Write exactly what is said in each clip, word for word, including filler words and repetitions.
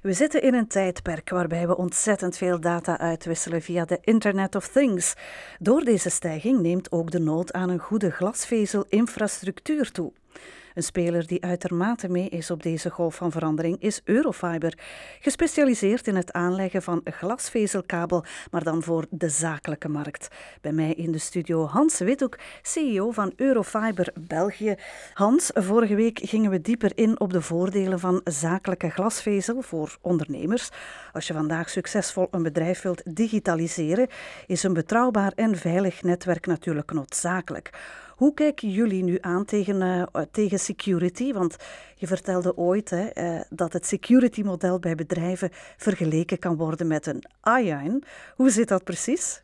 We zitten in een tijdperk waarbij we ontzettend veel data uitwisselen via de Internet of Things. Door deze stijging neemt ook de nood aan een goede glasvezelinfrastructuur toe. Een speler die uitermate mee is op deze golf van verandering is Eurofiber, gespecialiseerd in het aanleggen van glasvezelkabel, maar dan voor de zakelijke markt. Bij mij in de studio Hans Withoek, C E O van Eurofiber België. Hans, vorige week gingen we dieper in op de voordelen van zakelijke glasvezel voor ondernemers. Als je vandaag succesvol een bedrijf wilt digitaliseren, is een betrouwbaar en veilig netwerk natuurlijk noodzakelijk. Hoe kijken jullie nu aan tegen, uh, tegen security? Want je vertelde ooit hè, uh, dat het security-model bij bedrijven vergeleken kan worden met een ion. Hoe zit dat precies?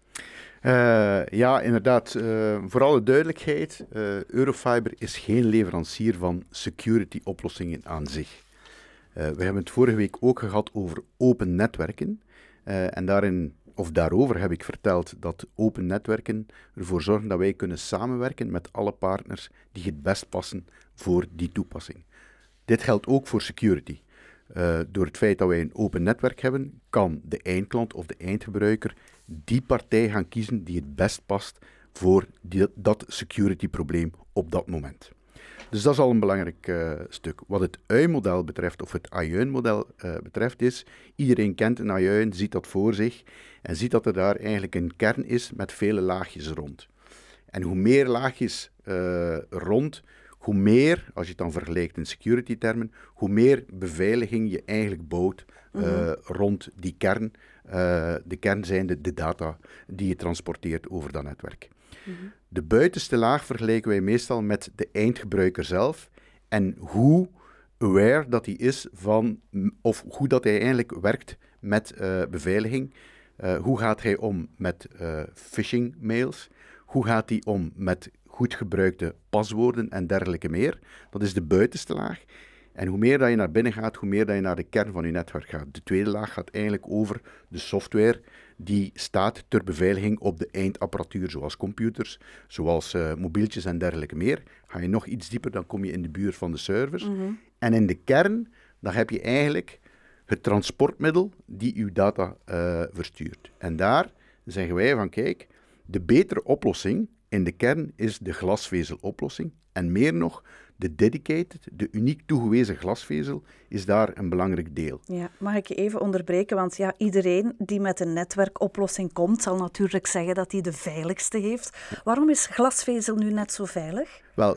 Uh, ja, inderdaad. Uh, voor alle duidelijkheid, uh, Eurofiber is geen leverancier van security-oplossingen aan zich. Uh, we hebben het vorige week ook gehad over open netwerken. Uh, en daarin... Of daarover heb ik verteld dat open netwerken ervoor zorgen dat wij kunnen samenwerken met alle partners die het best passen voor die toepassing. Dit geldt ook voor security. Uh, door het feit dat wij een open netwerk hebben, kan de eindklant of de eindgebruiker die partij gaan kiezen die het best past voor die, dat security probleem op dat moment. Dus dat is al een belangrijk uh, stuk. Wat het U I-model betreft, of het ion-model uh, betreft, is iedereen kent een ion, ziet dat voor zich en ziet dat er daar eigenlijk een kern is met vele laagjes rond. En hoe meer laagjes uh, rond, hoe meer, als je het dan vergelijkt in security-termen, hoe meer beveiliging je eigenlijk bouwt uh, mm-hmm. rond die kern. Uh, de kern zijnde de data die je transporteert over dat netwerk. Mm-hmm. De buitenste laag vergelijken wij meestal met de eindgebruiker zelf en hoe aware dat hij is van, of hoe dat hij eigenlijk werkt met uh, beveiliging. Uh, hoe gaat hij om met uh, phishing mails? Hoe gaat hij om met goed gebruikte paswoorden en dergelijke meer? Dat is de buitenste laag. En hoe meer dat je naar binnen gaat, hoe meer dat je naar de kern van je netwerk gaat. De tweede laag gaat eigenlijk over de software die staat ter beveiliging op de eindapparatuur, zoals computers, zoals uh, mobieltjes en dergelijke meer. Ga je nog iets dieper, dan kom je in de buurt van de servers. Mm-hmm. En in de kern, dan heb je eigenlijk het transportmiddel die uw data uh, verstuurt. En daar zeggen wij van, kijk, de betere oplossing in de kern is de glasvezeloplossing. En meer nog, de dedicated, de uniek toegewezen glasvezel, is daar een belangrijk deel. Ja, mag ik je even onderbreken? Want ja, iedereen die met een netwerkoplossing komt, zal natuurlijk zeggen dat hij de veiligste heeft. Ja. Waarom is glasvezel nu net zo veilig? Wel,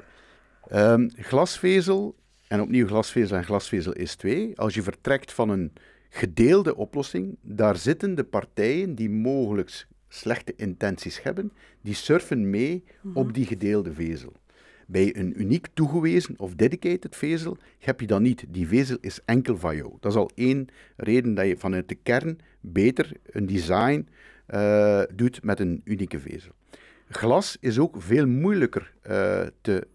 um, glasvezel, en opnieuw glasvezel en glasvezel is twee. Als je vertrekt van een gedeelde oplossing, daar zitten de partijen die mogelijk slechte intenties hebben, die surfen mee mm-hmm. op die gedeelde vezel. Bij een uniek toegewezen of dedicated vezel heb je dat niet. Die vezel is enkel van jou. Dat is al één reden dat je vanuit de kern beter een design uh, doet met een unieke vezel. Glas is ook veel moeilijker uh, te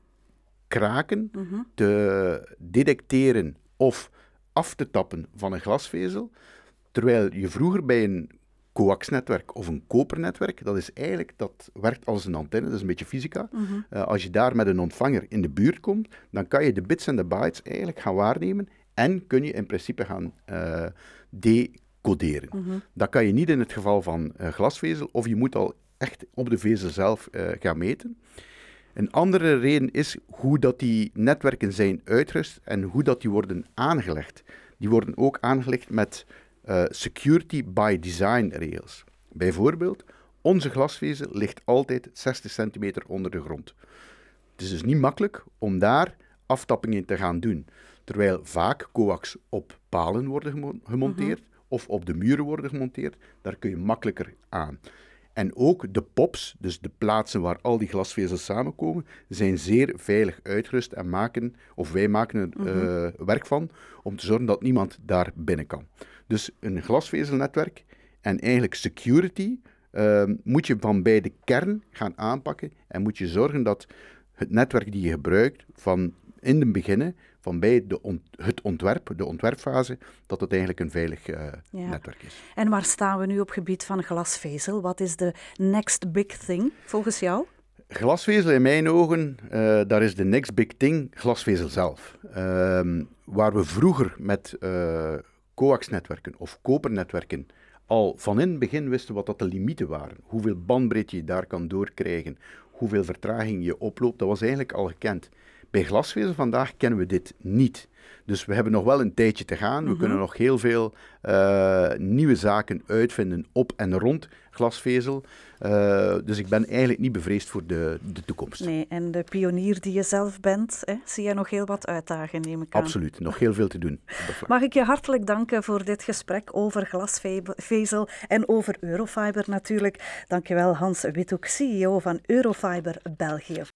kraken, mm-hmm. te detecteren of af te tappen van een glasvezel, terwijl je vroeger bij een coaxnetwerk of een kopernetwerk, dat is eigenlijk, dat werkt als een antenne, dat is een beetje fysica. Mm-hmm. Uh, als je daar met een ontvanger in de buurt komt, dan kan je de bits en de bytes eigenlijk gaan waarnemen en kun je in principe gaan uh, decoderen. Mm-hmm. Dat kan je niet in het geval van uh, glasvezel, of je moet al echt op de vezel zelf uh, gaan meten. Een andere reden is hoe dat die netwerken zijn uitgerust en hoe dat die worden aangelegd. Die worden ook aangelegd met Uh, security by design regels. Bijvoorbeeld, onze glasvezel ligt altijd zestig centimeter onder de grond. Het is dus niet makkelijk om daar aftappingen te gaan doen. Terwijl vaak coax op palen worden gemo- gemonteerd mm-hmm. of op de muren worden gemonteerd, daar kun je makkelijker aan. En ook de pops, dus de plaatsen waar al die glasvezels samenkomen, zijn zeer veilig uitgerust en maken, of wij maken er mm-hmm. uh, werk van, om te zorgen dat niemand daar binnen kan. Dus een glasvezelnetwerk en eigenlijk security uh, moet je van bij de kern gaan aanpakken en moet je zorgen dat het netwerk die je gebruikt van in het begin, van bij de ont- het ontwerp, de ontwerpfase, dat het eigenlijk een veilig uh, ja. netwerk is. En waar staan we nu op gebied van glasvezel? Wat is de next big thing volgens jou? Glasvezel in mijn ogen, uh, daar is de next big thing glasvezel zelf. Uh, waar we vroeger met uh, coaxnetwerken of kopernetwerken al van in het begin wisten wat dat de limieten waren, hoeveel bandbreedte je daar kan doorkrijgen, hoeveel vertraging je oploopt, dat was eigenlijk al gekend. Bij glasvezel vandaag kennen we dit niet. Dus we hebben nog wel een tijdje te gaan. We mm-hmm. kunnen nog heel veel uh, nieuwe zaken uitvinden op en rond glasvezel. Uh, dus ik ben eigenlijk niet bevreesd voor de, de toekomst. Nee, en de pionier die je zelf bent, hè, zie je nog heel wat uitdagingen, neem ik aan. Absoluut, nog heel veel te doen. Mag ik je hartelijk danken voor dit gesprek over glasvezel en over Eurofiber natuurlijk. Dankjewel Hans Withoek, C E O van Eurofiber België.